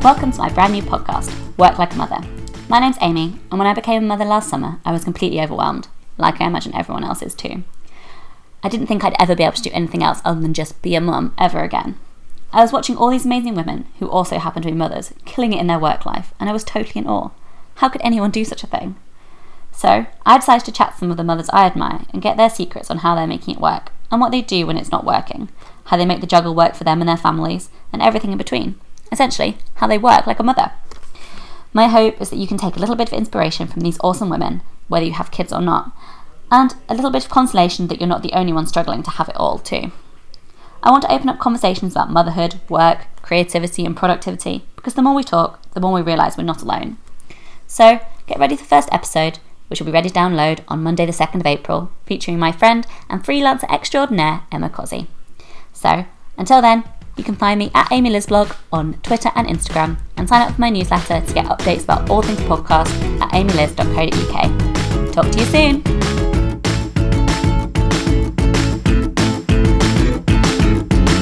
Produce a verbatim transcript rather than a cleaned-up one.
Welcome to my brand new podcast, Work Like a Mother. My name's Amy, and when I became a mother last summer, I was completely overwhelmed, like I imagine everyone else is too. I didn't think I'd ever be able to do anything else other than just be a mum ever again. I was watching all these amazing women, who also happen to be mothers, killing it in their work life, and I was totally in awe. How could anyone do such a thing? So, I decided to chat to some of the mothers I admire and get their secrets on how they're making it work, and what they do when it's not working, how they make the juggle work for them and their families, and everything in between. Essentially, how they work like a mother. My hope is that you can take a little bit of inspiration from these awesome women, whether you have kids or not, and a little bit of consolation that you're not the only one struggling to have it all too. I want to open up conversations about motherhood, work, creativity and productivity, because the more we talk, the more we realise we're not alone. So, get ready for the first episode, which will be ready to download on Monday the second of April, featuring my friend and freelancer extraordinaire, Emma Cozzi. So, until then, you can find me at Amy Liz Blog on Twitter and Instagram, and sign up for my newsletter to get updates about all things podcast at amy liz dot co dot uk. Talk to you soon!